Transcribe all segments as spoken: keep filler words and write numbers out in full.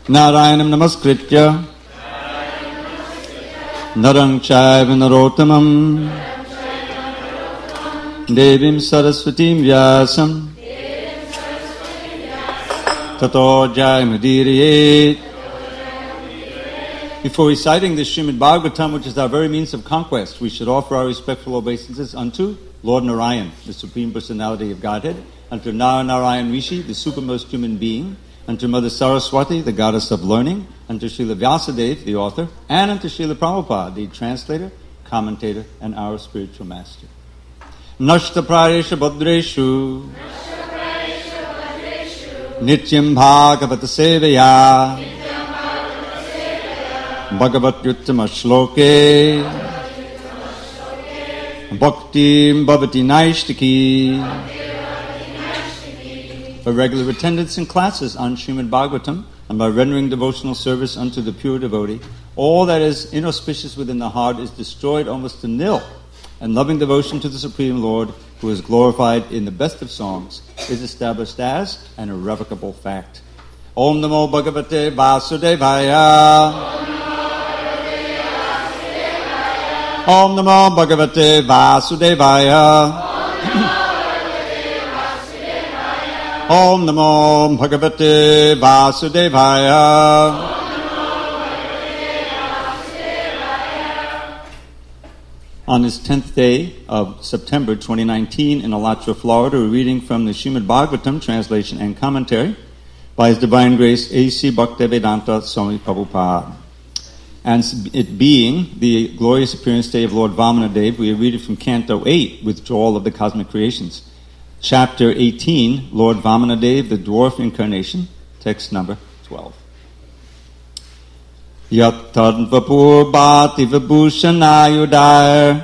Narayanam namaskritya Narang chaiva narottamam Devim saraswatim vyasam Tato jayamudiriye. Before reciting the Srimad Bhagavatam, which is our very means of conquest, we should offer our respectful obeisances unto Lord Narayan, the Supreme Personality of Godhead, unto Nara Narayan Rishi, the supermost human being, unto Mother Saraswati, the goddess of learning, unto Srila Vyasadeva, the author, and unto Srila Prabhupada, the translator, commentator, and our spiritual master. Nashta Praresha Bhadreshu Nityam Bhagavata Sevaya Bhagavat Yuttama Shloke Bhaktim Bhavati Naishtiki. For regular attendance in classes on Srimad Bhagavatam and by rendering devotional service unto the pure devotee, all that is inauspicious within the heart is destroyed almost to nil, and loving devotion to the Supreme Lord, who is glorified in the best of songs, is established as an irrevocable fact. Om Namo Bhagavate Vasudevaya. Om Namo Bhagavate Vasudevaya. Om Namo Bhagavate Vasudevaya. On this tenth day of September twenty nineteen in Alachua, Florida, we're reading from the Srimad Bhagavatam translation and commentary by His Divine Grace A C Bhaktivedanta Swami Prabhupada. And it being the glorious appearance day of Lord Vamanadev, we are reading from Canto eight, Withdrawal of the Cosmic Creations. Chapter eighteen, Lord Vamanadev, the Dwarf Incarnation, text number twelve. Yat tad vapur bhati vibhushanayudar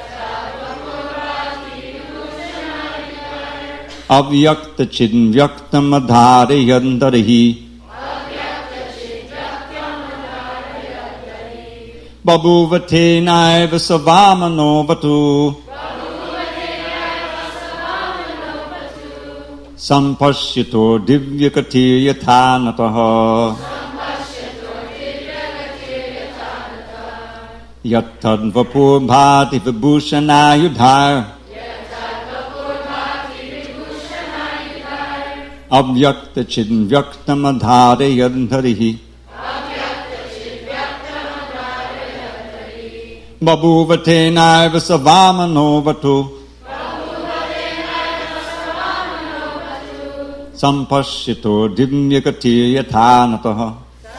avyakta chidn vyaktam adhare yandarihi babhuvate naiva savamano vatu sampashyato divyakati yathanataha yattad vapur bhati vibhushanayudhar avyakta chidn vyaktam adhare yandarihi babhuvate naiva savamano vatu sampashyato dimyakati yathanataha.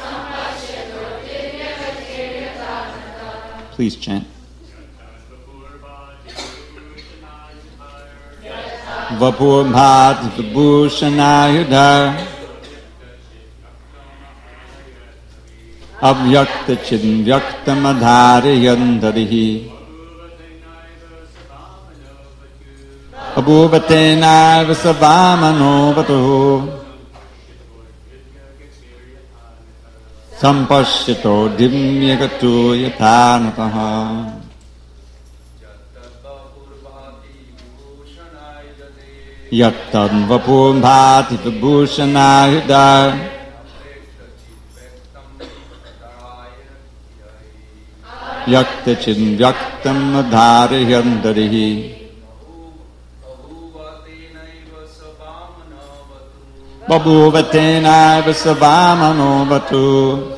Please chant. Vapur bhati vibhushanayudhar avyakta chidn vyaktam adhare yandarihi abhuvate naiva savamano vatu sampashyato dimyakatu yathanataha. Yattad vapur bhati vibhushanayudhar yakta chidn vyaktam adhare yandarihi babhuvate naiva savamano vatu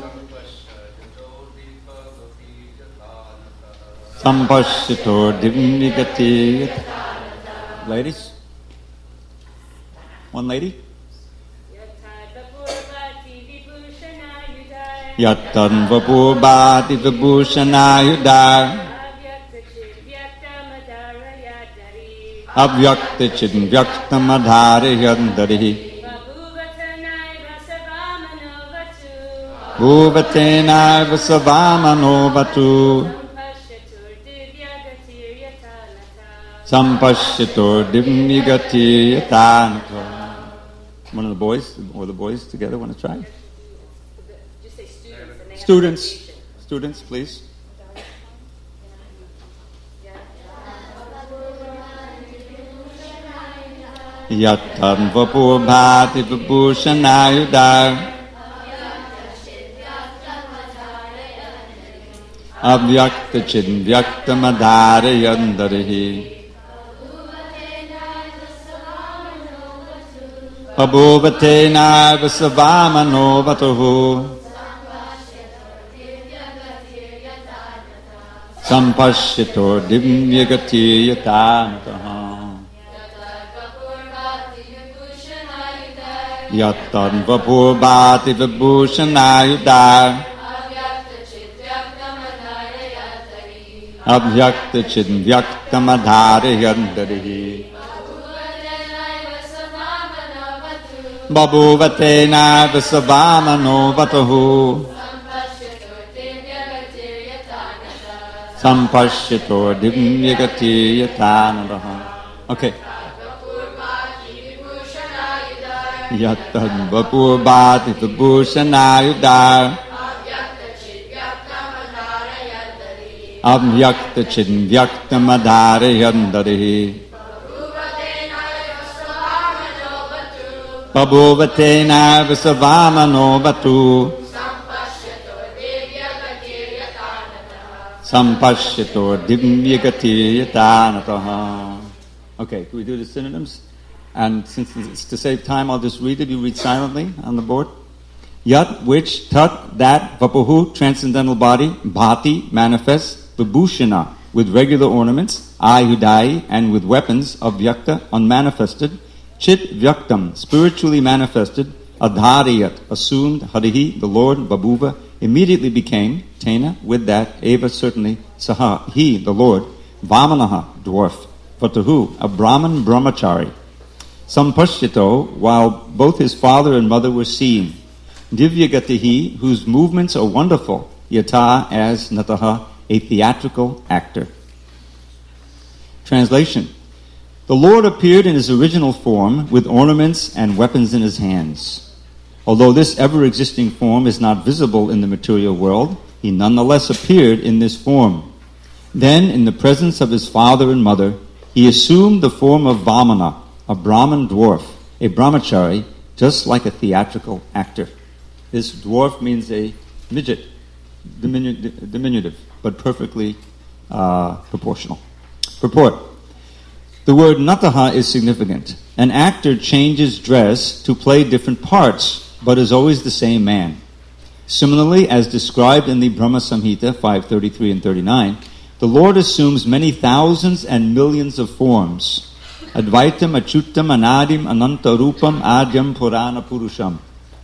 sampashyato dimyakati. Ladies? One lady? Yattan vapur bhati vibhushanayudhar avyakta chidn vyaktam adhare yandarihi bhuvate naiva savamano vatu sampashyato dimyakati yathanataha. One of the boys, or the boys together, want to try? Did you say students? Students, students, please. Yattam vapur bhati vibhushanayudhar avyakta chidvyakta madharayandarhi. Abhuvate naiva savamano vatuhu. Sampashyato dimyagati yatanataha. Yatan vapurbhati vibhushanayudar. Abhyakta chidvyakta madharayandarhi. Babhuvate naiva savamano vatuhu. Sampashyato dimyagati yatanataha. Okay. Yatan vapurbhati vibhushanayudar. Avyakta chidvyakta madharayandarhi. Babhuvate naiva savamano vatu. Sampashyato dimyagati yatanataha. Okay, can we do the synonyms? And since it's to save time, I'll just read it. You read silently on the board. Yat, which, tat, that, vapuhu, transcendental body, bhati, manifest, vibhushana, with regular ornaments, ayudai, and with weapons, avyakta, unmanifested, chit vyaktam, spiritually manifested, adhariyat, assumed, harihi, the Lord, babhuva, immediately became, tena, with that, eva, certainly, saha, he, the Lord, vamanaha, dwarf, vatahu, a Brahman brahmachari, sampashyato, while both his father and mother were seeing, divyagatihi, whose movements are wonderful, yata, as nataha, a theatrical actor. Translation. The Lord appeared in his original form with ornaments and weapons in his hands. Although this ever-existing form is not visible in the material world, he nonetheless appeared in this form. Then, in the presence of his father and mother, he assumed the form of Vamana, a Brahman dwarf, a brahmachari, just like a theatrical actor. This dwarf means a midget, diminu- diminutive, but perfectly uh, proportional. Purport. The word nataha is significant. An actor changes dress to play different parts, but is always the same man. Similarly, as described in the Brahma Samhita five thirty-three and thirty-nine, the Lord assumes many thousands and millions of forms. Advaitam, Achyutam, Anadim, Ananta Rupam, Adyam, Purana Purusham.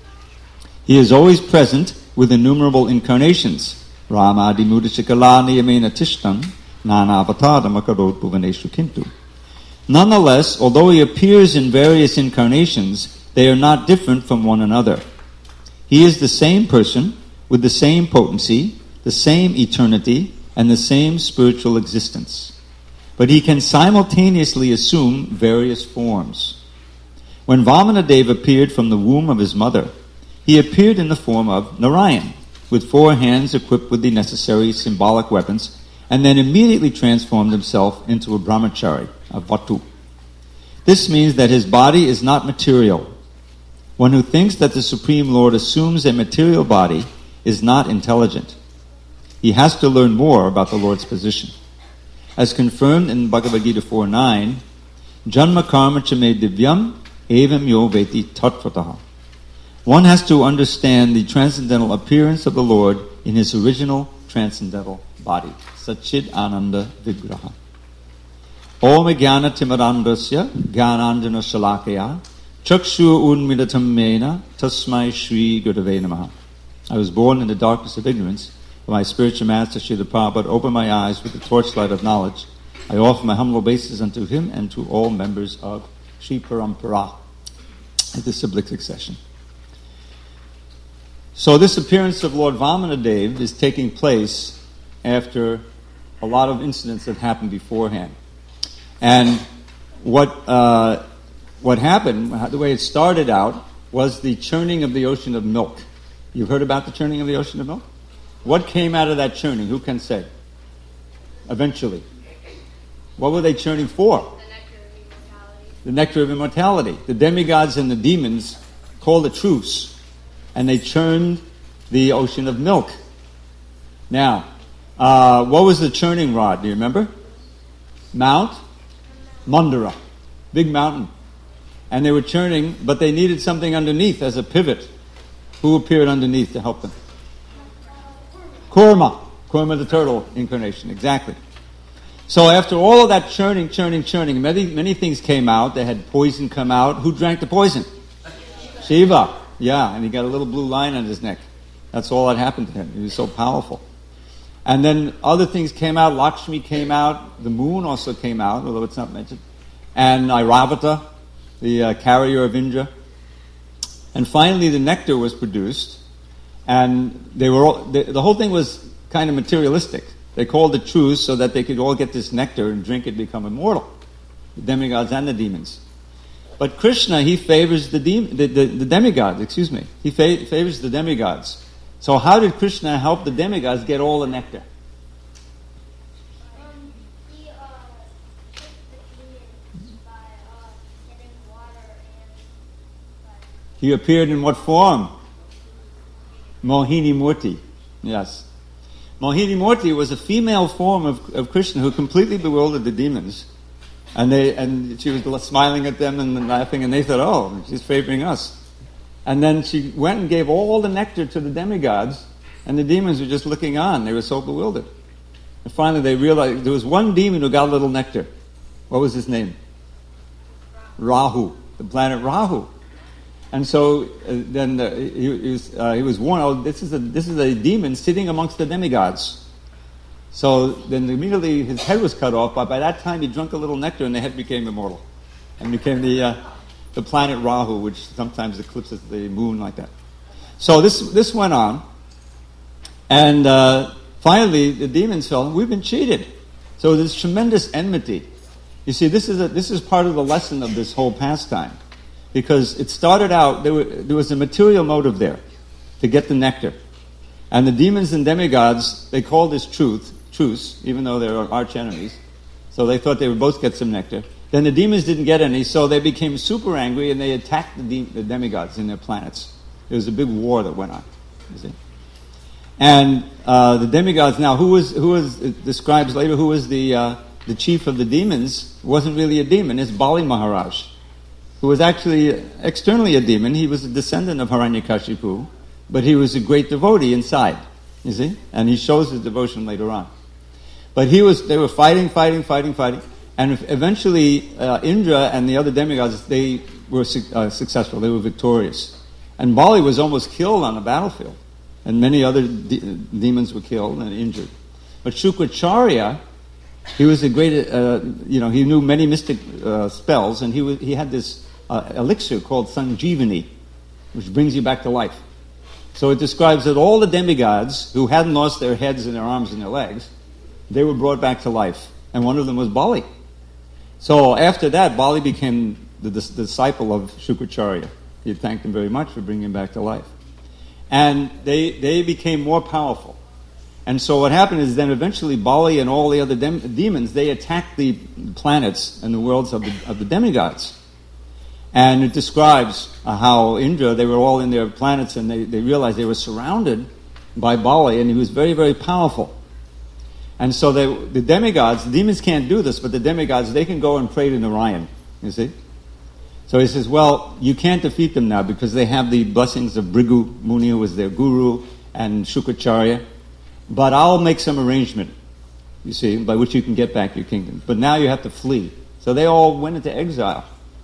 He is always present with innumerable incarnations. Rama Adi Mudishikalani Yamena Tishtam, Nana Avatadam Akarot Bhuvaneshu Kintu. Nonetheless, although he appears in various incarnations, they are not different from one another. He is the same person with the same potency, the same eternity, and the same spiritual existence. But he can simultaneously assume various forms. When Vamanadeva appeared from the womb of his mother, he appeared in the form of Narayan, with four hands equipped with the necessary symbolic weapons, and then immediately transformed himself into a brahmachari, a vatu. This means that his body is not material. One who thinks that the Supreme Lord assumes a material body is not intelligent. He has to learn more about the Lord's position. As confirmed in Bhagavad Gita four nine, Janma karma chame divyam evam yo veti tattvataha. One has to understand the transcendental appearance of the Lord in his original transcendental body. Satchid Ananda Vigraha. Om Jnana Timarandasya Jnananjana Shalakaya Chakshu Unmilatam Mena Tasmai Shri Gurave Namaha. I was born in the darkness of ignorance, but my spiritual master Srila Prabhupada opened my eyes with the torchlight of knowledge. I offer my humble obeisance unto him and to all members of Sri Parampara at the Cyclic succession. So this appearance of Lord Vamanadev is taking place after a lot of incidents that happened beforehand. And what uh, what happened, the way it started out, was the churning of the ocean of milk. You've heard about the churning of the ocean of milk? What came out of that churning? Who can say? Eventually. What were they churning for? The nectar of immortality. The nectar of immortality. The demigods and the demons called a truce, and they churned the ocean of milk. Now, Uh, what was the churning rod? Do you remember? Mount Mandara. Big mountain. And they were churning, but they needed something underneath as a pivot. Who appeared underneath to help them? Kurma. Kurma the turtle incarnation, exactly. So after all of that churning, churning, churning, many many things came out. They had poison come out. Who drank the poison? Shiva. Yeah, and he got a little blue line on his neck. That's all that happened to him. He was so powerful. And then other things came out. Lakshmi came out. The moon also came out, although it's not mentioned. And Airavata, the uh, carrier of Indra. And finally the nectar was produced. And they were all, the, the whole thing was kind of materialistic. They called it truce so that they could all get this nectar and drink it, become immortal. The demigods and the demons. But Krishna, he favors the, de- the, the, the demigods, excuse me. He fa- favors the demigods. So how did Krishna help the demigods get all the nectar? Um, he, uh, took the demons by, uh, getting water and by... He appeared in what form? Mohini Murti. Yes. Mohini Murti was a female form of, of Krishna who completely bewildered the demons. And they and she was smiling at them and laughing, and they thought, oh, she's favoring us. And then she went and gave all the nectar to the demigods, and the demons were just looking on. They were so bewildered. And finally they realized there was one demon who got a little nectar. What was his name? Rahu, the planet Rahu. And so uh, then uh, he, he was uh, he was warned, oh, this is a this is a demon sitting amongst the demigods. So then immediately his head was cut off, but by that time he drank a little nectar and the head became immortal. And became the uh, the planet Rahu, which sometimes eclipses the moon like that. So this this went on. And uh, finally the demons felt, we've been cheated. So there's tremendous enmity. You see, this is a, this is part of the lesson of this whole pastime. Because it started out, there, were, there was a material motive there to get the nectar. And the demons and demigods, they called this truth, truce, even though they were arch enemies. So they thought they would both get some nectar. Then the demons didn't get any, so they became super angry and they attacked the, de- the demigods in their planets. There was a big war that went on, you see. And uh, the demigods now, who was, who was, it describes later, who was the, uh, the chief of the demons, wasn't really a demon, it's Bali Maharaj, who was actually externally a demon. He was a descendant of Hiranyakashipu, but he was a great devotee inside, you see? And he shows his devotion later on. But he was, they were fighting, fighting, fighting, fighting, and eventually uh, Indra and the other demigods, they were su- uh, successful, they were victorious. And Bali was almost killed on the battlefield, and many other de- demons were killed and injured. But Shukracharya, he was a great, uh, you know, he knew many mystic uh, spells, and he was, he had this uh, elixir called Sanjeevani, which brings you back to life. So it describes that all the demigods who hadn't lost their heads and their arms and their legs, they were brought back to life. And one of them was Bali. So after that, Bali became the, the, the disciple of Shukracharya. He thanked him very much for bringing him back to life. And they, they became more powerful. And so what happened is then eventually Bali and all the other dem- demons, they attacked the planets and the worlds of the, of the demigods. And it describes uh, how Indra, they were all in their planets and they, they realized they were surrounded by Bali, and he was very, very powerful. And so they, the demigods, the demons can't do this, but the demigods, they can go and pray to Narayan, you see. So he says, well, you can't defeat them now because they have the blessings of Bhrigu Muni, who was their guru, and Shukracharya. But I'll make some arrangement, you see, by which you can get back your kingdom. But now you have to flee. So they all went into exile.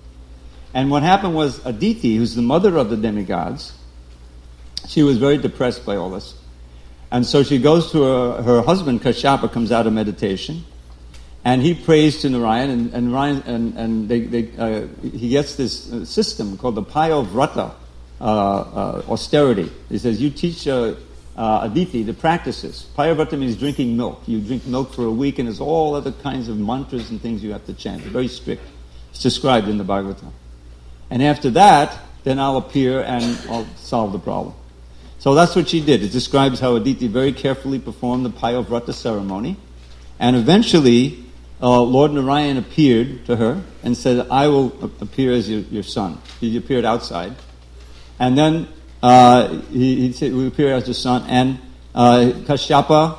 And what happened was Aditi, who's the mother of the demigods, she was very depressed by all this. And so she goes to her, her husband, Kashyapa, comes out of meditation, and he prays to Narayan, and, and, Narayan, and, and they, they, uh, he gets this uh, system called the Payovrata, uh, uh, austerity. He says, you teach uh, uh, Aditi the practices. Payovrata means drinking milk. You drink milk for a week, and there's all other kinds of mantras and things you have to chant. It's very strict. It's described in the Bhagavatam. And after that, then I'll appear and I'll solve the problem. So that's what she did. It describes how Aditi very carefully performed the Payovrata ceremony. And eventually, uh, Lord Narayan appeared to her and said, I will appear as your, your son. He appeared outside. And then uh, he, he said, we appear as your son. And uh, Kashyapa,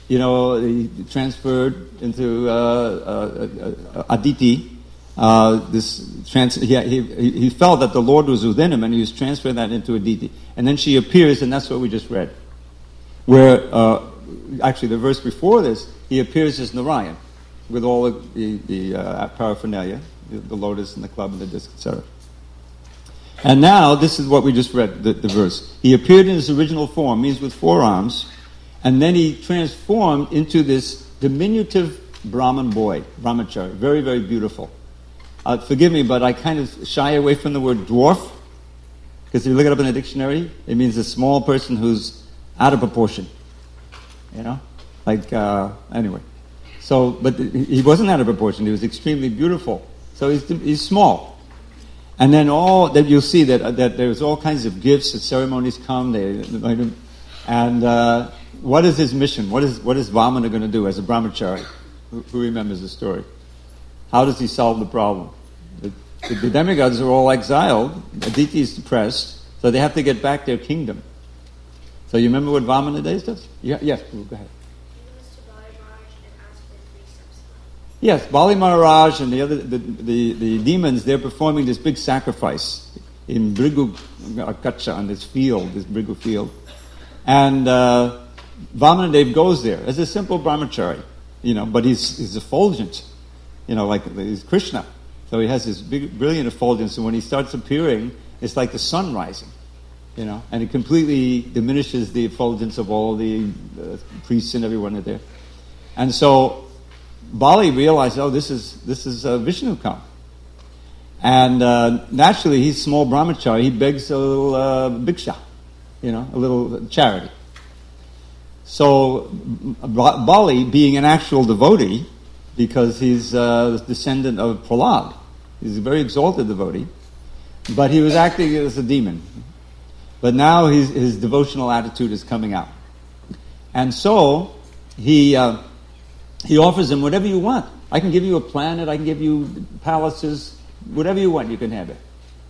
you know, he transferred into uh, uh, uh, Aditi. Uh, this trans- he, he, he felt that the Lord was within him, and he was transferring that into Aditi. And then she appears, and that's what we just read. Where, uh, actually, the verse before this, he appears as Narayan, with all the, the, the uh, paraphernalia, the, the lotus and the club and the disc, et cetera. And now, this is what we just read, the, the verse. He appeared in his original form, means with four arms, and then he transformed into this diminutive Brahmin boy, brahmachari, very, very beautiful. Uh, forgive me, but I kind of shy away from the word dwarf, because if you look it up in a dictionary, it means a small person who's out of proportion. You know? Like, uh, anyway. So, but he wasn't out of proportion, he was extremely beautiful. So he's, he's small. And then all, that you'll see that, that there's all kinds of gifts, the ceremonies come, they, and uh, what is his mission? What is, what is Vamana going to do as a brahmachari? Who, who remembers the story? How does he solve the problem? The, the, the demigods are all exiled. Aditi is depressed, so they have to get back their kingdom. So you remember what Vamana Days does? Yeah, yes, go ahead. He goes to Bali Maharaj and asks for three steps. Yes, Bali Maharaj and the other the, the, the demons, they're performing this big sacrifice in Brigu Kacha, on this field, this Brigu field. And uh, Vamana Dev goes there as a simple brahmachari, you know, but he's, he's effulgent. You know, like he's Krishna. So he has this big, brilliant effulgence, and when he starts appearing, it's like the sun rising, you know, and it completely diminishes the effulgence of all the uh, priests and everyone are there. And so Bali realized, oh, this is this is uh, Vishnu come. And uh, naturally, he's small brahmachari, he begs a little uh, bhiksha, you know, a little charity. So Bali, being an actual devotee, because he's a descendant of Prahlad. He's a very exalted devotee. But he was acting as a demon. But now his, his devotional attitude is coming out. And so, he uh, he offers him whatever you want. I can give you a planet, I can give you palaces, whatever you want, you can have it.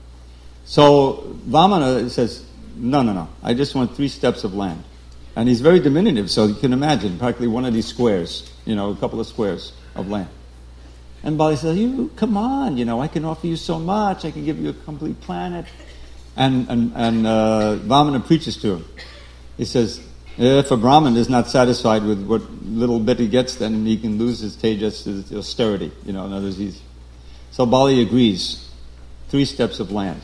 So, Vamana says, no, no, no, I just want three steps of land. And he's very diminutive, so you can imagine, practically one of these squares, you know, a couple of squares of land. And Bali says, you, come on, you know, I can offer you so much, I can give you a complete planet. And and, and uh, Vamana preaches to him. He says, if a Brahmin is not satisfied with what little bit he gets, then he can lose his tejas, his austerity, you know, in other words, he's... So Bali agrees, three steps of land.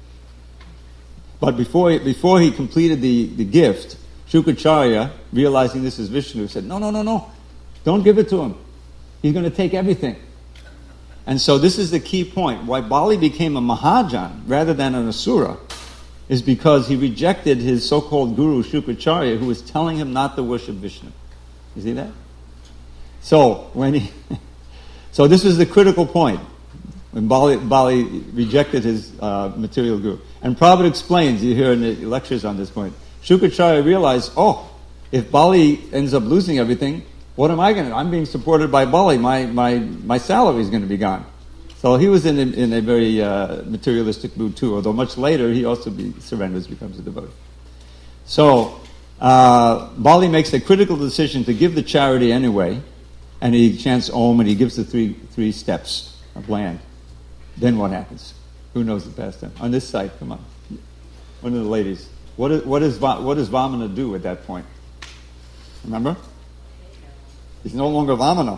But before he, before he completed the, the gift, Shukracharya, realizing this is Vishnu, said, no, no, no, no, don't give it to him. He's going to take everything. And so this is the key point. Why Bali became a Mahajan rather than an Asura is because he rejected his so-called guru, Shukracharya, who was telling him not to worship Vishnu. You see that? So, when he... so this is the critical point. When Bali, Bali rejected his uh, material guru. And Prabhupada explains, you hear in the lectures on this point, Shukracharya realized, oh, if Bali ends up losing everything, what am I going to do? I'm being supported by Bali. My my my salary is going to be gone. So he was in a, in a very uh, materialistic mood too, although much later he also be, surrenders, becomes a devotee. So uh, Bali makes a critical decision to give the charity anyway, and he chants Om and he gives the three three steps of land. Then what happens? Who knows the pastime? On this side, come on. One of the ladies. What, is, what, is, what does Vamana do at that point? Remember? He's no longer Vamana.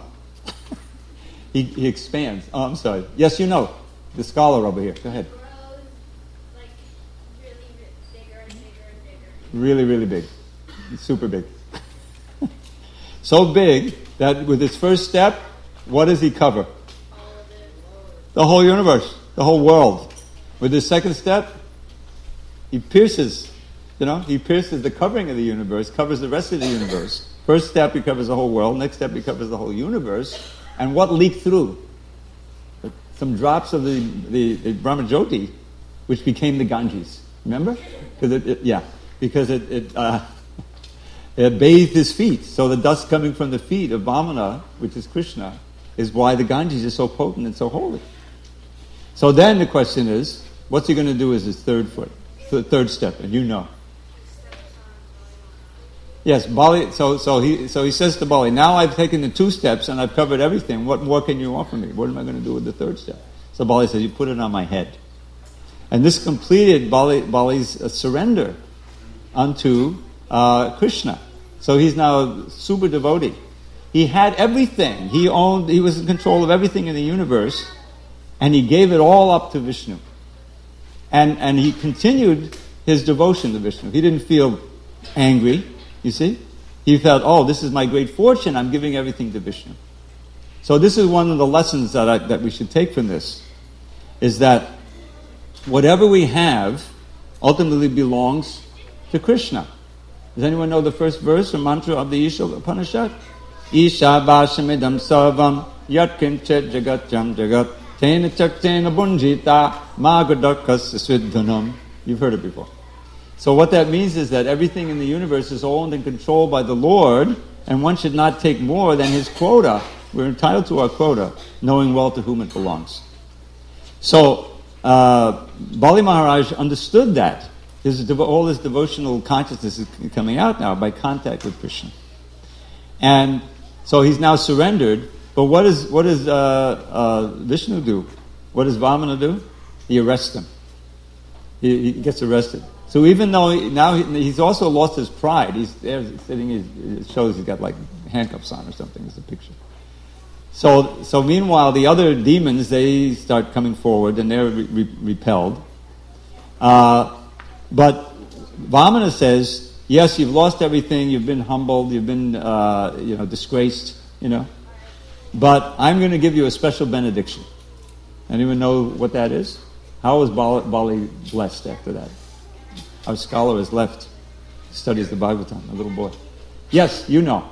he, he expands. Oh, I'm sorry. Yes, you know. The scholar over here. Go ahead. Grows like really bigger and bigger and bigger. Really, really big. Super big. So big that with his first step, what does he cover? All of it. The whole universe. The whole world. With his second step, he pierces, you know, he pierces the covering of the universe, covers the rest of the universe. First step, he covers the whole world. Next step, he covers the whole universe. And what leaked through? Some drops of the, the, the Brahmajyoti, which became the Ganges. Remember? Because it, it, yeah, because it it, uh, it bathed his feet. So the dust coming from the feet of Vamana, which is Krishna, is why the Ganges is so potent and so holy. So then the question is, what's he going to do as his third foot, th- third step? And you know. Yes, Bali. So, so he, so he says to Bali, "Now I've taken the two steps and I've covered everything. What more can you offer me? What am I going to do with the third step?" So Bali says, "You put it on my head," and this completed Bali, Bali's uh, surrender unto uh, Krishna. So he's now a super devotee. He had everything. He owned. He was in control of everything in the universe, and he gave it all up to Vishnu. And and he continued his devotion to Vishnu. He didn't feel angry. You see, he felt, "Oh, this is my great fortune. I'm giving everything to Vishnu." So this is one of the lessons that I, that we should take from this, is that whatever we have ultimately belongs to Krishna. Does anyone know the first verse or mantra of the Isha Upanishad? Isha Vashamidam Sarvam Yat Kinchet Jagat Jam Jagat Tena Chaktena Bunjita Magadakas Svidhanam. You've heard it before. So what that means is that everything in the universe is owned and controlled by the Lord, and one should not take more than his quota. We're entitled to our quota, knowing well to whom it belongs. So uh, Bali Maharaj understood that. His devo- all his devotional consciousness is coming out now by contact with Krishna. And so he's now surrendered. But what, is, what does uh, uh, Vishnu do? What does Vamana do? He arrests him. He, he gets arrested. So even though he, now he, he's also lost his pride, he's there sitting, it shows he's got like handcuffs on or something, is the picture. So, so meanwhile, the other demons, they start coming forward and they're re- re- repelled. Uh, but Vamana says, yes, you've lost everything, you've been humbled, you've been, uh, you know, disgraced, you know, but I'm going to give you a special benediction. Anyone know what that is? How was Bali, Bali blessed after that? Our scholar has left. He studies the Bhagavatam, a little boy. Yes, you know.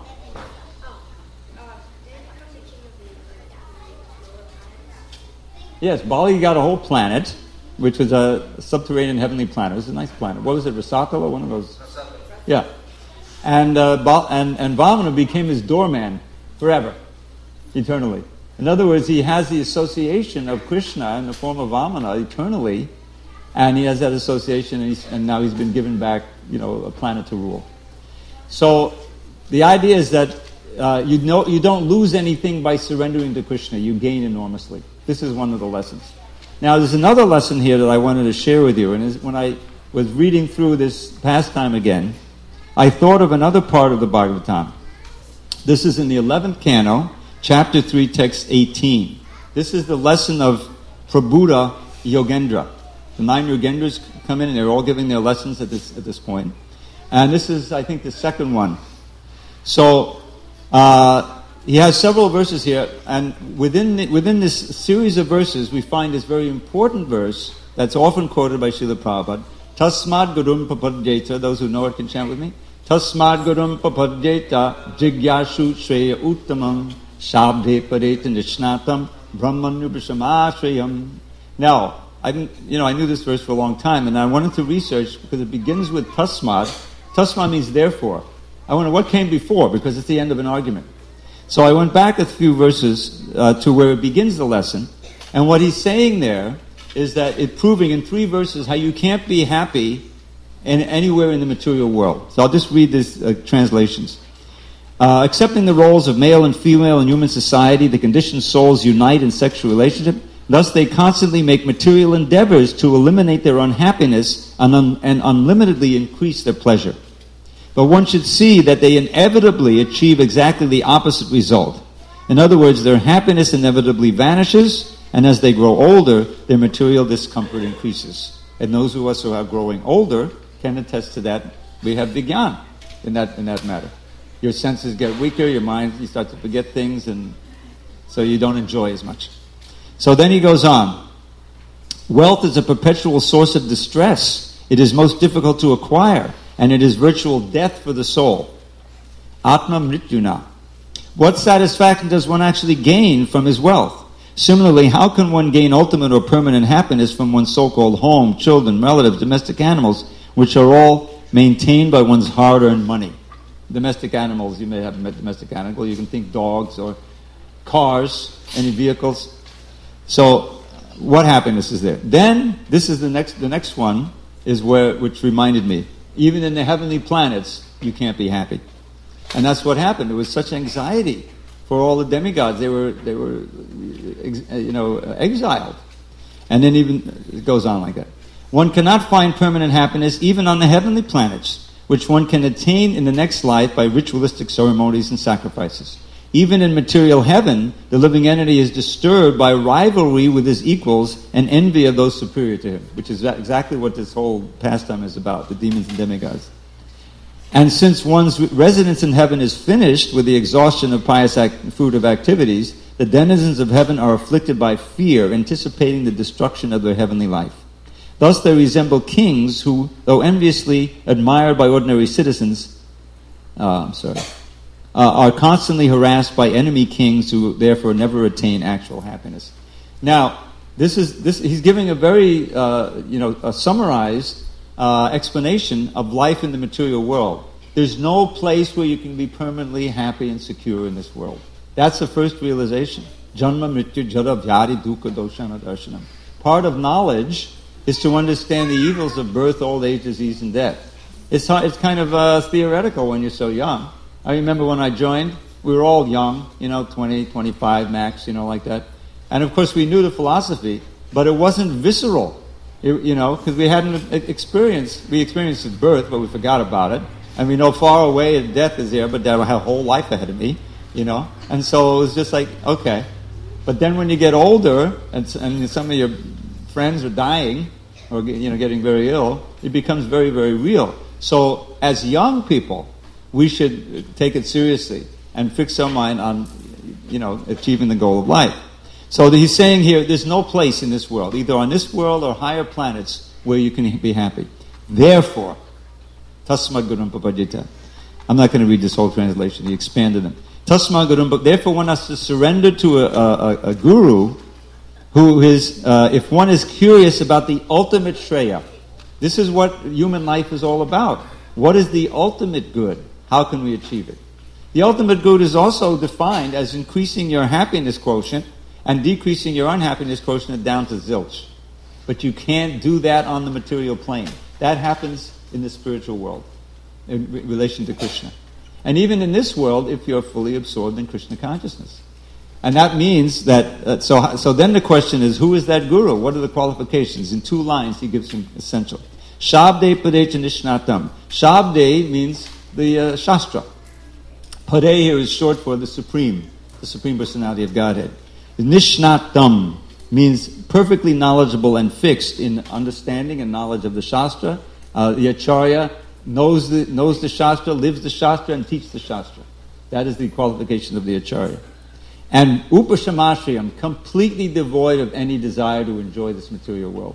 Yes, Bali got a whole planet, which was a subterranean heavenly planet. It was a nice planet. What was it, Rasatala? One of those? Yeah. And, uh, ba- and, and Vamana became his doorman forever, eternally. In other words, he has the association of Krishna in the form of Vamana eternally, and he has that association, and, he's, and now he's been given back, you know, a planet to rule. So the idea is that uh, you know you don't lose anything by surrendering to Krishna. You gain enormously. This is one of the lessons. Now, there's another lesson here that I wanted to share with you, and is when I was reading through this pastime again, I thought of another part of the Bhagavatam. This is in the eleventh canto, chapter three, text eighteen. This is the lesson of Prabhuda Yogendra. The nine Yogendras come in and they're all giving their lessons at this at this point. And this is, I think, the second one. So, uh, he has several verses here, and within the, within this series of verses, we find this very important verse that's often quoted by Srila Prabhupada. Tasmad Gurum Papadyeta, those who know it can chant with me. Tasmad Gurum Papadyeta Jigyashu Shreya Uttamam Shabde Pareta Nishnatam Brahmanubhishamashrayam. Now, I didn't, you know, I knew this verse for a long time, and I wanted to research because it begins with Tasmad. Tasmad means therefore. I wonder what came before, because it's the end of an argument. So I went back a few verses uh, to where it begins the lesson, and what he's saying there is that it's proving in three verses how you can't be happy in anywhere in the material world. So I'll just read these uh, translations. Uh, accepting the roles of male and female in human society, the conditioned souls unite in sexual relationship. Thus they constantly make material endeavors to eliminate their unhappiness and, un- and unlimitedly increase their pleasure. But one should see that they inevitably achieve exactly the opposite result. In other words, their happiness inevitably vanishes, and as they grow older, their material discomfort increases. And those of us who are growing older can attest to that. We have begun in that in that matter. Your senses get weaker, your mind, you start to forget things, and so you don't enjoy as much. So then he goes on. Wealth is a perpetual source of distress. It is most difficult to acquire, and it is virtual death for the soul. Atma mrityuna. What satisfaction does one actually gain from his wealth? Similarly, how can one gain ultimate or permanent happiness from one's so-called home, children, relatives, domestic animals, which are all maintained by one's hard-earned money? Domestic animals, you may have a domestic animal. You can think dogs or cars, any vehicles. So, what happiness is there? Then, this is the next. The next one is where, which reminded me. even in the heavenly planets, you can't be happy. And that's what happened. There was such anxiety for all the demigods. They were, they were, you know, exiled. And then even, it goes on like that. One cannot find permanent happiness even on the heavenly planets, which one can attain in the next life by ritualistic ceremonies and sacrifices. Even in material heaven, the living entity is disturbed by rivalry with his equals and envy of those superior to him, which is exactly what this whole pastime is about, the demons and demigods. And since one's residence in heaven is finished with the exhaustion of pious act, fruitive activities, the denizens of heaven are afflicted by fear, anticipating the destruction of their heavenly life. Thus they resemble kings who, though enviously admired by ordinary citizens, uh, I'm sorry, uh, are constantly harassed by enemy kings who therefore never attain actual happiness. Now, this is this. He's giving a very, uh, you know, a summarized uh, explanation of life in the material world. There's no place where you can be permanently happy and secure in this world. That's the first realization. Janma mrityu jara vyari dukkha doshana darshanam. Part of knowledge is to understand the evils of birth, old age, disease, and death. It's it's kind of uh, theoretical when you're so young. I remember when I joined, we were all young, you know, twenty, twenty-five max, you know, like that. And of course we knew the philosophy, but it wasn't visceral, it, you know, because we hadn't experienced, we experienced at birth, but we forgot about it. And we know far away death is there, but I have a whole life ahead of me, you know. And so it was just like, okay. But then when you get older, and, and some of your friends are dying, or you know, getting very ill, it becomes very, very real. So as young people, we should take it seriously and fix our mind on, you know, achieving the goal of life. So he's saying here, there's no place in this world, either on this world or higher planets, where you can be happy. Therefore, Tasma Gurum Papajita. I'm not going to read this whole translation. He expanded them. Tasma Gurum. Therefore, one has to surrender to a, a, a guru who is, uh, if one is curious about the ultimate Shreya. This is what human life is all about. What is the ultimate good? How can we achieve it? The ultimate good is also defined as increasing your happiness quotient and decreasing your unhappiness quotient down to zilch. But you can't do that on the material plane. That happens in the spiritual world, in re- relation to Krishna. And even in this world, if you're fully absorbed in Krishna consciousness. And that means that, uh, so so then the question is, who is that guru? What are the qualifications? In two lines, he gives them essential. Shabde Padecha Nishnatam. Shabde means the uh, Shastra. Pade here is short for the Supreme, the Supreme Personality of Godhead. Nishnatam means perfectly knowledgeable and fixed in understanding and knowledge of the Shastra. Uh, the Acharya knows the, knows the Shastra, lives the Shastra, and teaches the Shastra. That is the qualification of the Acharya. And Upashamashriyam, completely devoid of any desire to enjoy this material world.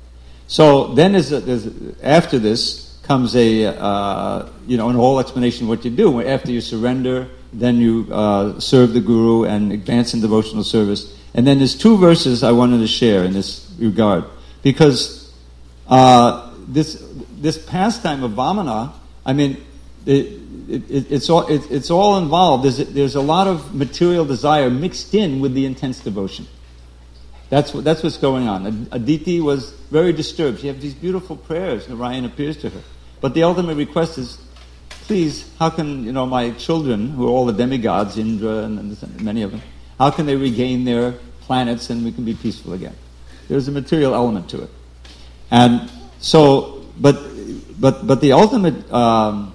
So then there's a, there's a, after this comes a, uh, you know, an whole explanation of what you do. After you surrender, then you uh, serve the Guru and advance in devotional service. And then there's two verses I wanted to share in this regard. Because uh, this this pastime of Vamana, I mean, it, it, it, it's all it, it's all involved. There's a, there's a lot of material desire mixed in with the intense devotion. That's what that's what's going on. Aditi was very disturbed. She had these beautiful prayers. Narayan appears to her, but the ultimate request is, please, how can you know my children, who are all the demigods, Indra and, and many of them, how can they regain their planets and we can be peaceful again? There's a material element to it, and so, but but but the ultimate um,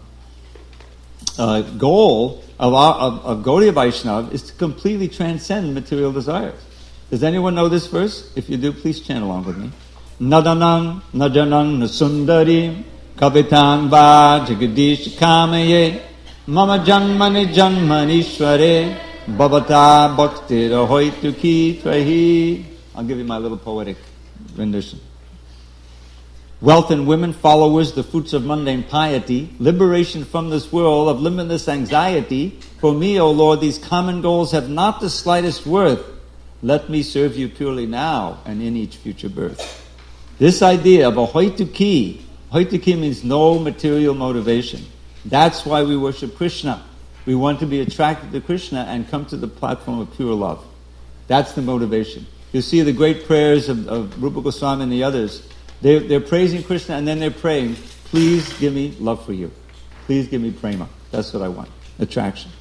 uh, goal of, our, of of Gaudiya Vaishnava is to completely transcend material desires. Does anyone know this verse? If you do, please chant along with me. Nadanang, najanang, nasundari, kavitan va, jagadish kamaye, mama janmani janmanishware, bhavata bhakti rahoitu ki trahi. I'll give you my little poetic rendition. Wealth and women, followers, the fruits of mundane piety, liberation from this world of limitless anxiety. For me, O Lord, these common goals have not the slightest worth. Let me serve you purely now and in each future birth. This idea of a hoituki, hoituki means no material motivation. That's why we worship Krishna. We want to be attracted to Krishna and come to the platform of pure love. That's the motivation. You see the great prayers of, of Rupa Goswami and the others. They're, they're praising Krishna and then they're praying, Please give me love for you. Please give me prema. That's what I want. Attraction.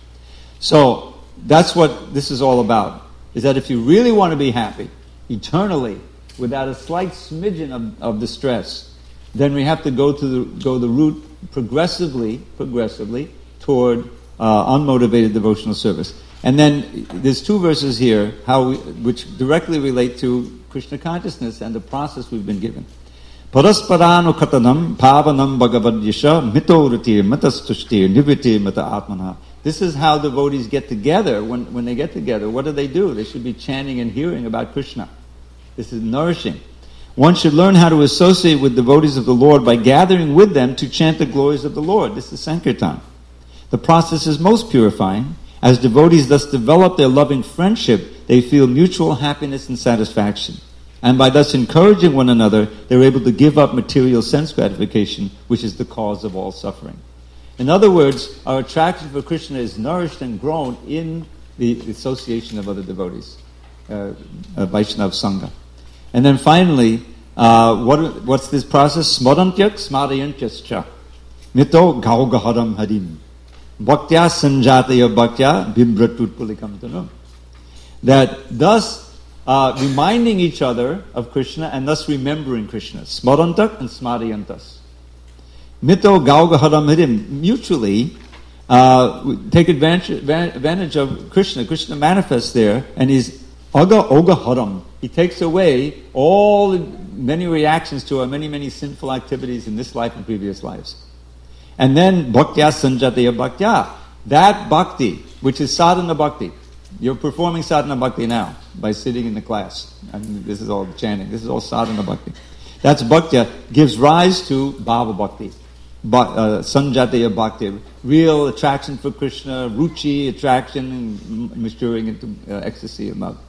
So that's what this is all about. Is that if you really want to be happy, eternally, without a slight smidgen of, of distress, then we have to go to the, go the route progressively, progressively toward uh, unmotivated devotional service. And then there's two verses here, how we, which directly relate to Krishna consciousness and the process we've been given. Parasparano katanam pavanam bhagavad yasha mitoratir matastushtir nivitir mata atmana. This is how devotees get together. When, when they get together, what do they do? They should be chanting and hearing about Krishna. This is nourishing. One should learn how to associate with devotees of the Lord by gathering with them to chant the glories of the Lord. This is Sankirtan. The process is most purifying. As devotees thus develop their loving friendship, they feel mutual happiness and satisfaction. And by thus encouraging one another, they're able to give up material sense gratification, which is the cause of all suffering. In other words, our attraction for Krishna is nourished and grown in the association of other devotees, uh, uh, Vaishnava Sangha. And then finally, uh, what, what's this process? Smorantyak smarayantyascha mito gaugaharam harim bhaktya sanjataya bhaktya bibratutpulikam tanum. That thus uh, reminding each other of Krishna and thus remembering Krishna. Smarantak and smarayantas. Mito gaugaharam harim. Mutually uh, take advantage, advantage of Krishna. Krishna manifests there and is aga oga haram. He takes away all the many reactions to our many, many sinful activities in this life and previous lives. And then bhaktya sanjataya bhaktya. That bhakti, which is sadhana bhakti. You're performing sadhana bhakti now by sitting in the class. I mean, this is all chanting. This is all sadhana bhakti. That's bhaktya, gives rise to bhava bhakti. Ba- uh, sanjataya bhakti. Real attraction for Krishna, ruchi, attraction, and maturing into uh, ecstasy of love.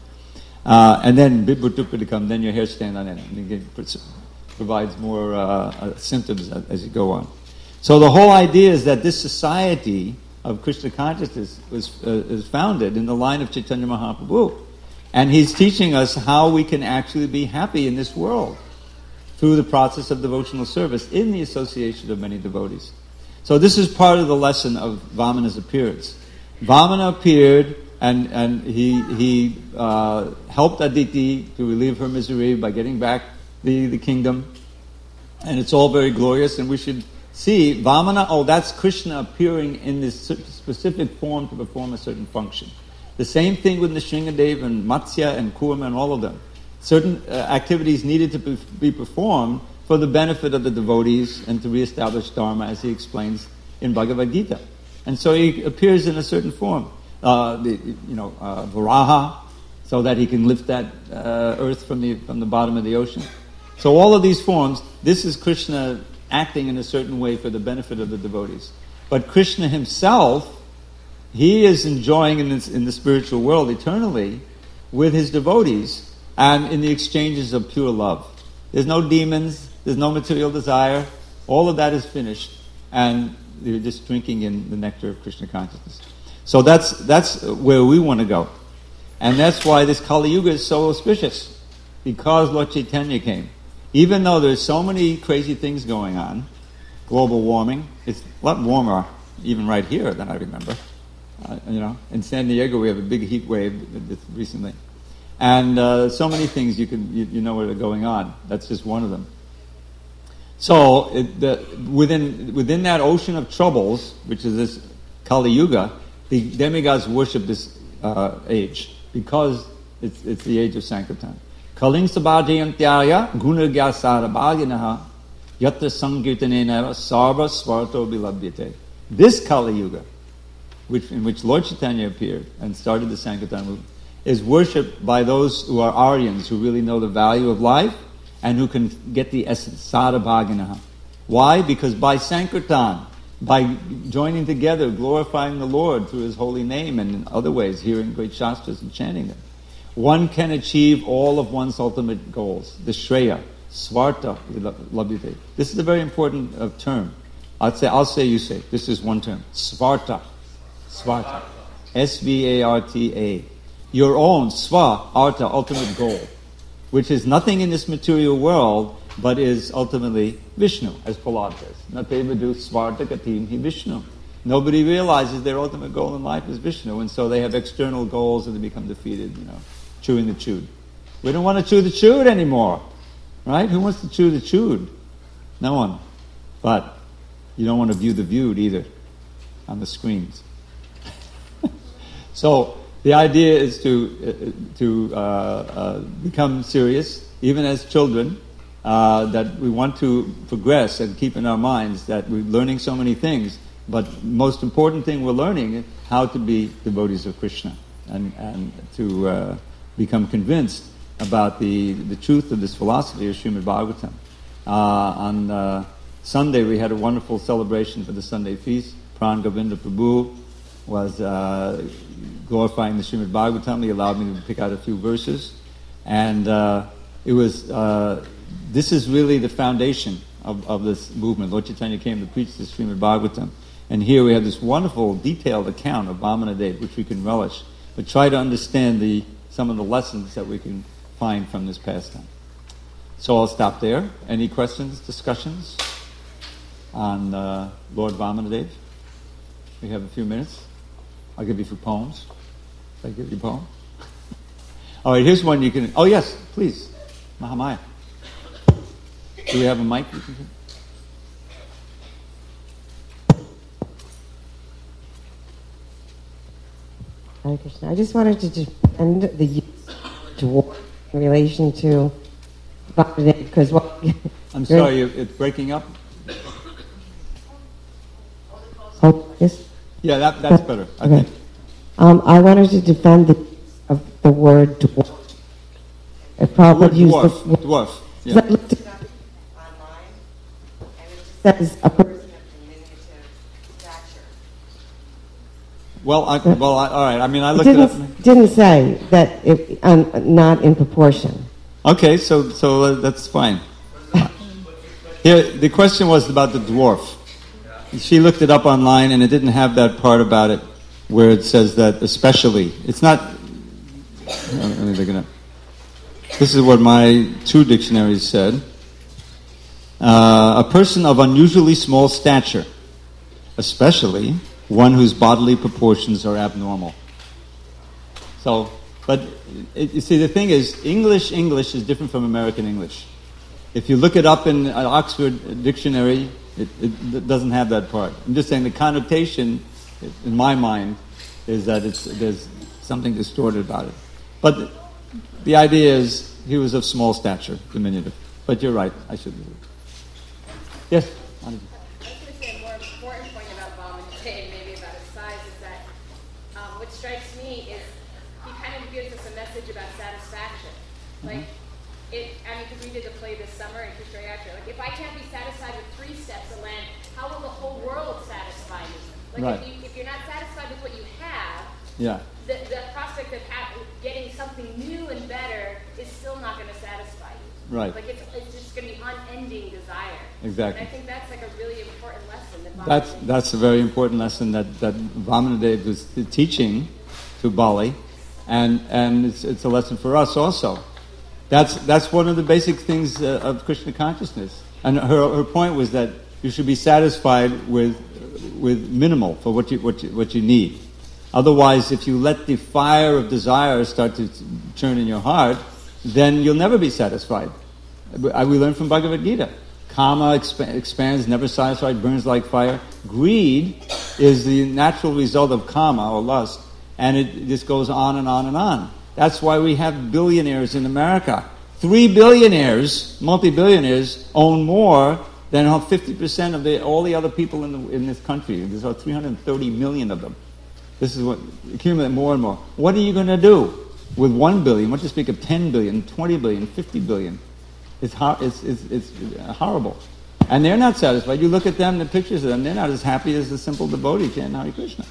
Uh, and then bibhutupadikam, then your hair stand on end. And it provides more uh, uh, symptoms as, as you go on. So the whole idea is that this society of Krishna consciousness was uh, is founded in the line of Chaitanya Mahaprabhu. And he's teaching us how we can actually be happy in this world through the process of devotional service in the association of many devotees. So this is part of the lesson of Vamana's appearance. Vamana appeared and, and he, he uh, helped Aditi to relieve her misery by getting back the, the kingdom. And it's all very glorious, and we should see Vamana, oh, that's Krishna appearing in this specific form to perform a certain function. The same thing with Nrsingadev and Matsya and Kurma and all of them. Certain uh, activities needed to be, be performed for the benefit of the devotees and to reestablish Dharma, as he explains in Bhagavad Gita. And so he appears in a certain form. Uh, the, you know, uh, Varaha, so that he can lift that uh, earth from the from the bottom of the ocean. So all of these forms, this is Krishna acting in a certain way for the benefit of the devotees. But Krishna himself, he is enjoying in, this, in the spiritual world eternally with his devotees and in the exchanges of pure love. There's no demons, there's no material desire. All of that is finished, and they're just drinking in the nectar of Krishna consciousness. So that's that's where we want to go. And that's why this Kali Yuga is so auspicious, because Lord Chaitanya came. Even though there's so many crazy things going on, global warming, it's a lot warmer even right here than I remember. Uh, you know, in San Diego we have a big heat wave recently. And uh, so many things you can you, you know what are going on. That's just one of them. So it, the, within within that ocean of troubles, which is this Kali Yuga, the demigods worship this uh, age because it's it's the age of Sankirtan. Kaling sabhajayantyaya gunagyasara bhaginaha yatra sankirtanena sarva svarto bilabhyate. This Kali Yuga, which in which Lord Chaitanya appeared and started the Sankirtan movement, is worshipped by those who are Aryans, who really know the value of life and who can get the essence, sarabhaginaha. Why? Because by Sankirtan, by joining together, glorifying the Lord through His holy name and in other ways, hearing great shastras and chanting them, one can achieve all of one's ultimate goals. The Shreya, Svarta, Labhyate. This is a very important uh, term. I'll say, I'll say, you say. This is one term. Svarta. Svarta. S V A R T A. Your own, Sva, Arta, ultimate goal, which is nothing in this material world but is ultimately Vishnu, as Prahlad says. Natevadu svartakatim hi Vishnu. Nobody realizes their ultimate goal in life is Vishnu, and so they have external goals and they become defeated, you know, chewing the chewed. We don't want to chew the chewed anymore, right? Who wants to chew the chewed? No one. But you don't want to view the viewed either on the screens. So the idea is to uh, to uh, uh, become serious, even as children, uh, that we want to progress and keep in our minds that we're learning so many things, but most important thing we're learning is how to be devotees of Krishna and, and to uh, become convinced about the, the truth of this philosophy of Srimad Bhagavatam. Uh, on uh, Sunday we had a wonderful celebration for the Sunday feast. Pran Govinda Prabhu was uh, glorifying the Srimad Bhagavatam. He allowed me to pick out a few verses. And uh, it was, uh, this is really the foundation of, of this movement. Lord Chaitanya came to preach the Srimad Bhagavatam. And here we have this wonderful, detailed account of Vamanadev, which we can relish. But try to understand the some of the lessons that we can find from this pastime. So I'll stop there. Any questions, discussions on uh, Lord Vamanadev? We have a few minutes. I'll give you a few poems. Should I give you a poem? All right, here's one you can... Oh, yes, please. Mahamaya. Do we have a mic? You can... Hare Krishna. I just wanted to defend the use of dwarf in relation to Vamanadev, because what... I'm sorry, it's breaking up? Oh, yes? Yeah, that, that's better, I okay. think. Um, I wanted to defend the use of the word dwarf. It probably Word used dwarf, the dwarf. Yeah. Yeah. I looked it up online, and it just says a person of diminutive stature. Well, I, well, I, all right. I mean, I It looked it up. didn't, didn't say that it, um, not in proportion. Okay, so so uh, that's fine. Here, the question was about the dwarf. She looked it up online, and it didn't have that part about it where it says that especially. It's not. Let me look it up. This is what my two dictionaries said. Uh, a person of unusually small stature, especially one whose bodily proportions are abnormal. So, but it, you see, the thing is, English English is different from American English. If you look it up in an Oxford dictionary, it, it, it doesn't have that part. I'm just saying the connotation, in my mind, is that it's there's something distorted about it. But the idea is he was of small stature, diminutive. But you're right, I should. Yes? I was going to say a more important point about Vamanadev, maybe about his size, is that um, what strikes me is he kind of gives us a message about satisfaction. Like, it, I mean, because we did the play this summer in Kushrayatra. Like, if I can't be satisfied with three steps of land, how will the whole world satisfy me? Like, Right. if, you, if you're not satisfied with what you have, Yeah. the, the prospect of ha- getting something new and better is still not going to satisfy you. Right. Like, it's, it's just going to be unending desire. Exactly. And I think that's like a really important lesson. That That's Vamanadev- that's a very important lesson that, that Vamanadev was teaching to Bali, and and it's, it's a lesson for us also. That's that's one of the basic things uh, of Krishna consciousness. And her her point was that you should be satisfied with with minimal for what you what you, what you need. Otherwise, if you let the fire of desire start to churn in your heart, then you'll never be satisfied. We learn from Bhagavad Gita. Kama exp- expands, never satisfied, burns like fire. Greed is the natural result of kama, or lust, and it just goes on and on and on. That's why we have billionaires in America. Three billionaires, multi-billionaires, own more than fifty percent of the, all the other people in, the, in this country. There's about three hundred thirty million of them. This is what, accumulate more and more. What are you going to do with one billion? What to speak of ten billion, twenty billion, fifty billion? It's, ho- it's, it's, it's horrible. And they're not satisfied. You look at them, the pictures of them, they're not as happy as the simple devotee chanting Hare Krishna.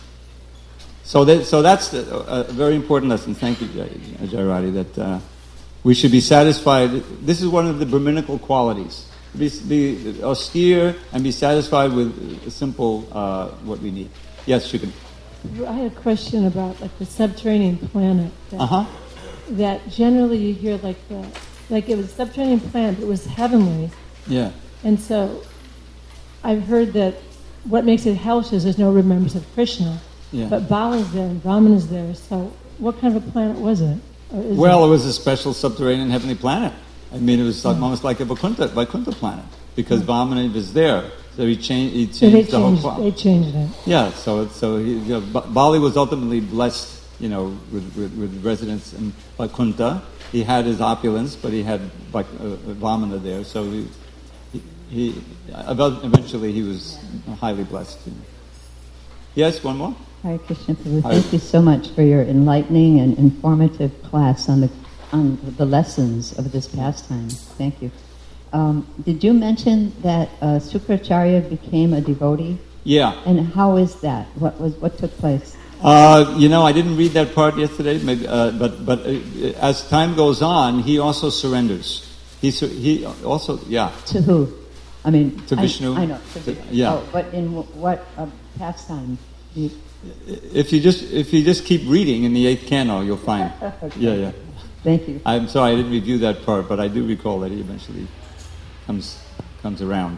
So that, so that's the, a very important lesson. Thank you, Jairati, that uh, we should be satisfied. This is one of the Brahminical qualities. Be, be austere and be satisfied with simple uh, what we need. Yes, Shukran. I had a question about like the subterranean planet. That, Uh-huh. that generally you hear like the like it was a subterranean planet, but it was heavenly. Yeah. And so I've heard that what makes it hellish is there's no remembrance of Krishna. Yeah. But Bala's there and Brahman is there. So what kind of a planet was it? Or is Well, it? it was a special subterranean heavenly planet. I mean, it was like, almost like a Vaikuntha, Vaikuntha planet because Vamana was there. So he changed. He So they changed the whole changed, planet. they changed it. Yeah. So it- so he, you know, Ba- Bali was ultimately blessed, you know, with, with, with residence in Vaikuntha. He had his opulence, but he had like uh, Vamana there. So he, he, he about- eventually he was highly blessed. You know. Yes, one more. Hare Krishna Prabhu, Hare- thank you so much for your enlightening and informative class on the on the lessons of this pastime. Thank you. Um, did you mention that uh, Sukracharya became a devotee? Yeah. And how is that? What was what took place? Uh, you know, I didn't read that part yesterday, maybe, uh, but but uh, as time goes on, he also surrenders. He sur- he also yeah. To who? I mean, To I- Vishnu. I, know. To To- Vishnu. yeah. Oh, but in wh- what uh, pastime? Do you, If you just if you just keep reading in the eighth canto, you'll find. Okay. Yeah, yeah. Thank you. I'm sorry I didn't review that part, but I do recall that he eventually comes comes around.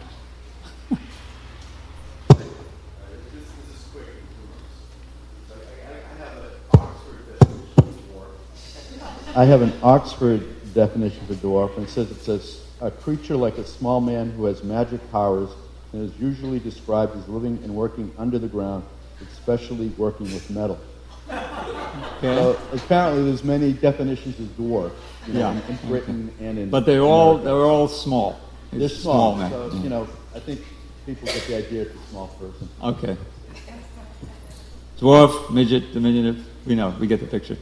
I have an Oxford definition for dwarf, and it says it's a, a creature like a small man who has magic powers and is usually described as living and working under the ground, especially working with metal. Okay. So apparently there's many definitions of dwarf, you know, Yeah. in, in Britain and in But they're all America. they're all small. They're It's small, man. so, Yeah. you know, I think people get the idea it's a small person. Okay. Dwarf, midget, diminutive. We know. We get the picture.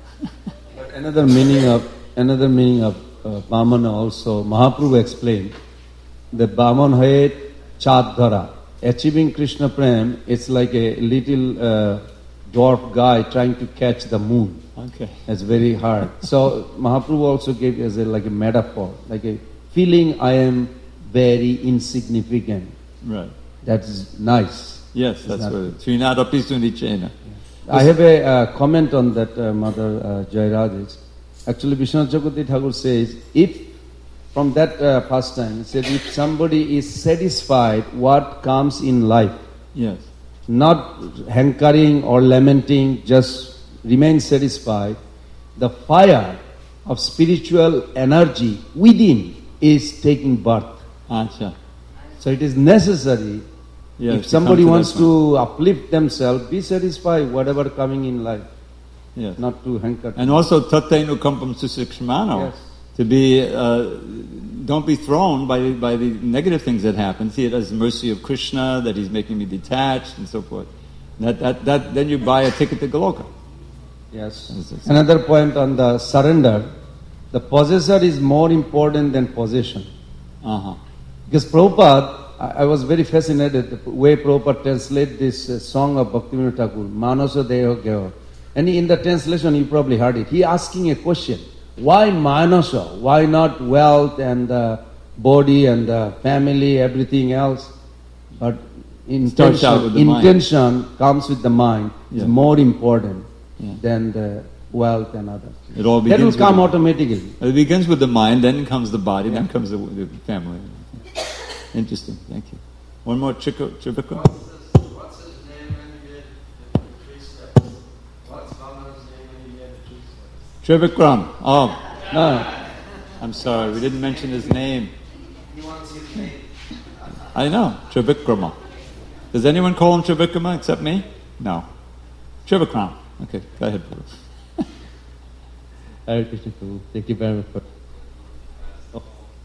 But another meaning of another meaning of uh, Vamana also Mahaprabhu explained that Vaman hoye chad dhara. Achieving Krishna Prem, it's like a little uh, dwarf guy trying to catch the moon. Okay. It's very hard. So Mahaprabhu also gave as a like a metaphor, like a feeling I am very insignificant. Right. That's nice. Yes, that's Not- what it is. Srinadapi Sunichena. I have a uh, comment on that, uh, Mother uh, Jairaj. Actually, Vishwanath Chakravarti Thakur says, if from that uh, pastime, he said, if somebody is satisfied what comes in life, Yes. not hankering or lamenting, just remain satisfied, the fire of spiritual energy within is taking birth. Acha. So it is necessary. Yes, if to somebody come to wants that to uplift themselves, be satisfied whatever coming in life, Yes. not to hanker. And also tattainu kampam susikshmano. Yes. To be, uh, don't be thrown by the, by the negative things that happen. See it as the mercy of Krishna, that he's making me detached and so forth. That, that, that, then you buy a ticket to Goloka. Yes. Yes, yes. Another point on the surrender, the possessor is more important than possession. Uh-huh. Because Prabhupada, I, I was very fascinated the way Prabhupada translated this uh, song of Bhaktivinoda Thakur, Manasa Deho Geho. And in the translation, you probably heard it. He asking a question. Why Manasa? Why not wealth and the body and the family, everything else? But Starts out intention, with the mind. intention comes with the mind. Yeah. Is more important Yeah. than the wealth and others. It all That will begins come with, automatically. it begins with the mind, then comes the body, then comes the, the family. Interesting. Thank you. One more Trika, Trivika. What's his name when you get the three steps? What's Vamana's name when you get the three steps? Trivikram. Oh, No, I'm sorry. We didn't mention his name. He wants his name. I know. Trivikrama. Does anyone call him Trivikrama except me? No. Trivikram. Okay, go ahead, Prabhu. Hare Krishna Prabhu. Thank you very much for Oh,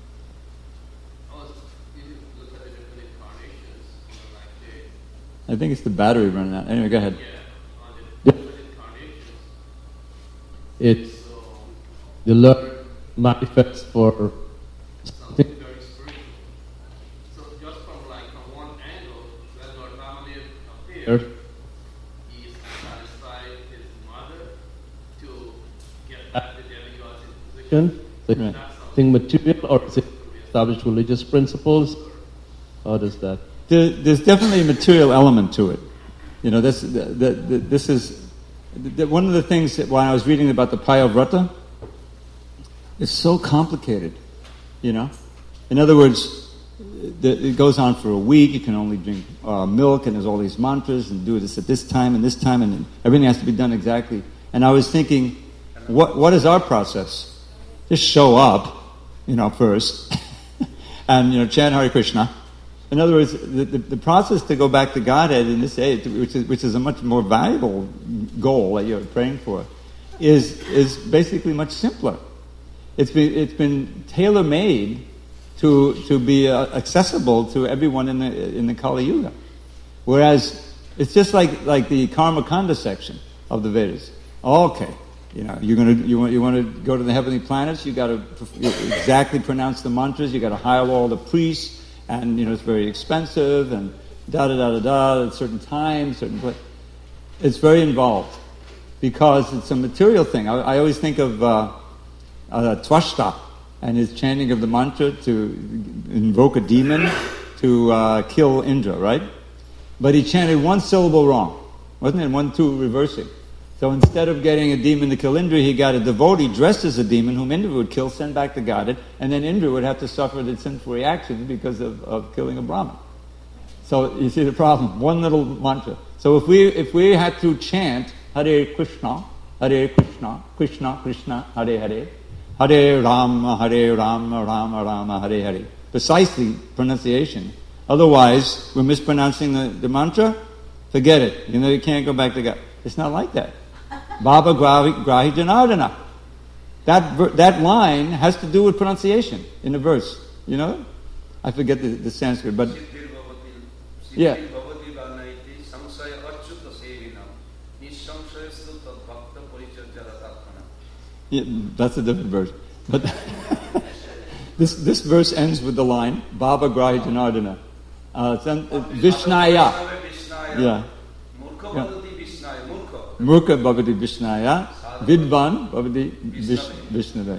you look at the different incarnations, you know, like the, I think it's the battery running out. Anyway, go ahead. yeah, on the different incarnations. it. So, The Lord manifests for something very spiritual. So, just from like from one angle, when Lord Vamana appeared, he is satisfied his mother to get back the demigods in position. So is Right. That's something. something material, or is it establish religious principles? How does that? There, there's definitely a material element to it. You know, this, the, the, the, this is the, one of the things that when I was reading about the Payavrata, It's so complicated, you know. In other words, it goes on for a week. You can only drink uh, milk, and there's all these mantras, and do this at this time and this time, and everything has to be done exactly. And I was thinking, what what is our process? Just show up, you know, first, and you know, chant Hare Krishna. In other words, the, the, the process to go back to Godhead in this age, which is which is a much more valuable goal that you're praying for, is is basically much simpler. It's been it's been tailor made to to be uh, accessible to everyone in the in the Kali Yuga, whereas it's just like like the Karma Kanda section of the Vedas. Okay, you know you're gonna you want you want to go to the heavenly planets. You got to exactly pronounce the mantras. You got to hire all the priests, and you know it's very expensive and da da da da da at certain times, certain place. It's very involved because it's a material thing. I, I always think of uh, uh, Twashta and his chanting of the mantra to invoke a demon to uh, kill Indra, right? But he chanted one syllable wrong, wasn't it? One, two, reversing. So instead of getting a demon to kill Indra, he got a devotee dressed as a demon whom Indra would kill, send back to Godhead, and then Indra would have to suffer the sinful reaction because of, of killing a Brahmin. So you see the problem, one little mantra. So if we if we had to chant Hare Krishna, Hare Krishna, Krishna Krishna, Hare Hare, Hare Rama, Hare Rama, Rama Rama, Hare Hare, precisely pronunciation. Otherwise, we're mispronouncing the, the mantra, forget it. You know, you can't go back to God. It's not like that. Baba Grahi, Grahi Janardana. That, that line has to do with pronunciation in the verse. You know? I forget the, the Sanskrit, but... Yeah. Yeah, that's a different verse. But this this verse ends with the line, Baba Grahi Janardana. Uh, Vishnaya. Yeah. yeah. Murkha bhavati Vishnaya. Vidvan bhavati Vishnaya.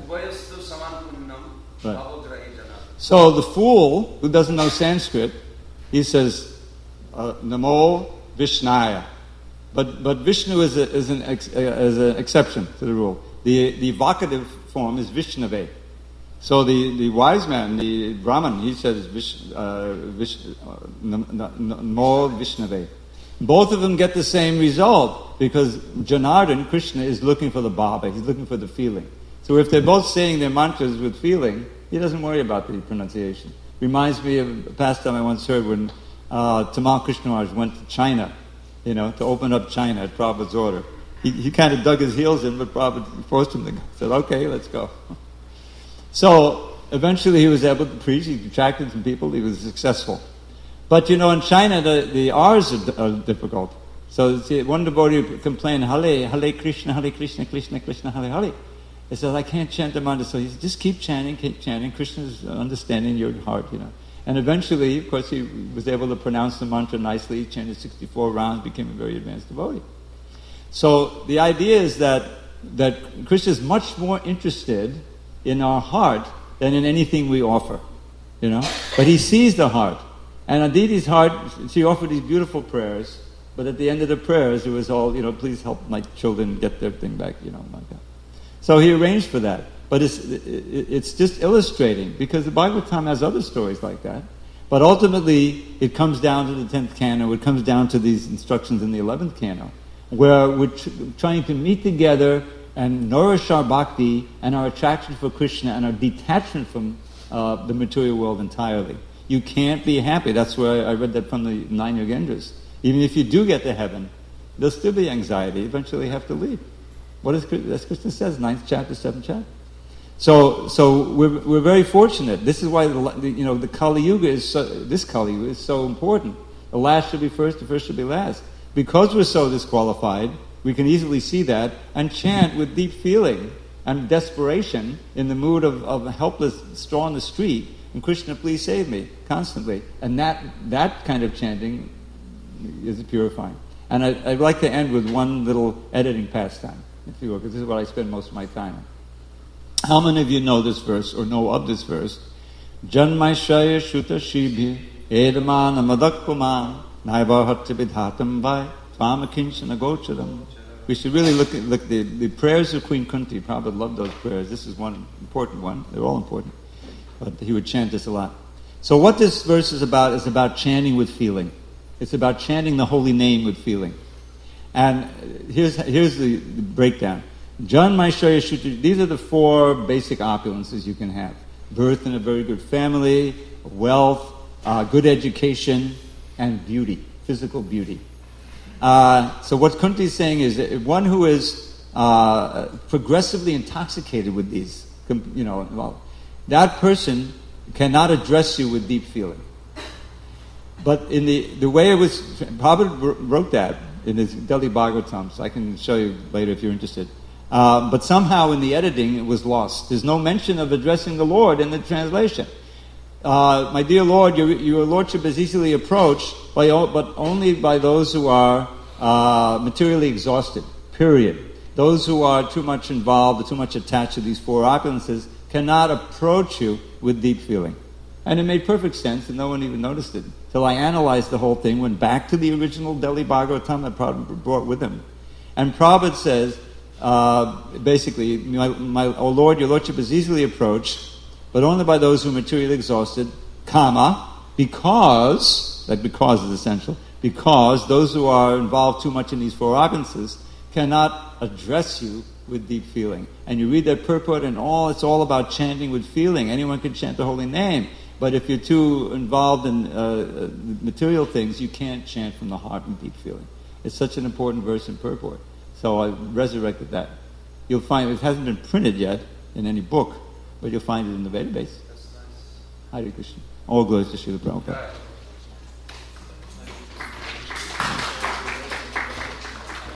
Right. So the fool who doesn't know Sanskrit, he says, uh, Namo Vishnaya. But but Vishnu is, a, is, an ex, uh, is an exception to the rule. The the vocative form is Vishnave. So the, the wise man, the Brahman, he says Vish, uh, Vish, uh, Namo Vishnave. Both of them get the same result because Janardhan, Krishna, is looking for the bhava. He's looking for the feeling. So if they're both saying their mantras with feeling, he doesn't worry about the pronunciation. Reminds me of a pastime I once heard when uh, Tamal Krishna Maharaj went to China, you know, to open up China at Prabhupada's order. He, he kind of dug his heels in, but Prabhupada forced him to go. Said, okay, let's go. So eventually he was able to preach. He attracted some people. He was successful. But you know, in China, the, the R's are, are difficult. So see, one devotee complained, Hare, Hare Krishna, Hare Krishna, Krishna, Krishna, Hare Hare. He says, I can't chant the mantra. So he said, just keep chanting, keep chanting. Krishna's understanding your heart, you know. And eventually, of course, he was able to pronounce the mantra nicely. He chanted sixty-four rounds, became a very advanced devotee. So the idea is that that Krishna is much more interested in our heart than in anything we offer, you know. But he sees the heart. And Aditi's heart, she offered these beautiful prayers, but at the end of the prayers, it was all, you know, please help my children get their thing back, you know, like that. So he arranged for that. But it's it's just illustrating, because the Bhagavatam has other stories like that. But ultimately, it comes down to the tenth canto, it comes down to these instructions in the eleventh canto, where we're tr- trying to meet together and nourish our bhakti and our attraction for Krishna and our detachment from uh, the material world entirely. You can't be happy. That's where I read that from the nine Yogendras. Even if you do get to heaven, there'll still be anxiety. Eventually you have to leave. What is, as Krishna says, ninth chapter, seventh chapter. So, so we're we're very fortunate. This is why the, you know the Kali Yuga is so, this Kali Yuga is so important. The last should be first, the first should be last. Because we're so disqualified, we can easily see that and chant with deep feeling and desperation in the mood of, of a helpless straw on the street. And Krishna, please save me, constantly. And that that kind of chanting is purifying. And I, I'd like to end with one little editing pastime, if you will, because this is what I spend most of my time on. How many of you know this verse or know of this verse? Janmaishaya shuta shibhi edamana madakpuman naivarhatya vidhatam vai tvamakinchana gocharam we should really look at look the, the prayers of Queen Kunti. Prabhupada loved those prayers. This is one important one. They're all important. But he would chant this a lot. So what this verse is about is about chanting with feeling. It's about chanting the holy name with feeling. And here's here's the, the breakdown. Jan Maishya Shuti, these are the four basic opulences you can have. Birth in a very good family, wealth, uh, good education, and beauty, physical beauty. Uh, so what Kunti is saying is that one who is uh, progressively intoxicated with these, you know, well, that person cannot address you with deep feeling. But in the, the way it was, Prabhupada wrote that in his Delhi Bhagavatam, so I can show you later if you're interested. Uh, but somehow in the editing it was lost. There's no mention of addressing the Lord in the translation. Uh, my dear Lord, your, your Lordship is easily approached, by, but only by those who are uh, materially exhausted, period. Those who are too much involved or too much attached to these four opulences cannot approach you with deep feeling. And it made perfect sense, and no one even noticed it. Till I analyzed the whole thing, went back to the original Delhi Bhagavatam that Prabhupada brought with him. And Prabhupada says, uh, basically, my, my, oh Lord, your Lordship is easily approached, but only by those who are materially exhausted, comma, because, that because is essential, because those who are involved too much in these four opulences cannot address you with deep feeling. And you read that purport and all, it's all about chanting with feeling. Anyone can chant the holy name. But if you're too involved in uh, material things, you can't chant from the heart with deep feeling. It's such an important verse in purport. So I resurrected that. You'll find it hasn't been printed yet in any book, but you'll find it in the database. Hare Krishna. All glories to Srila Prabhupada.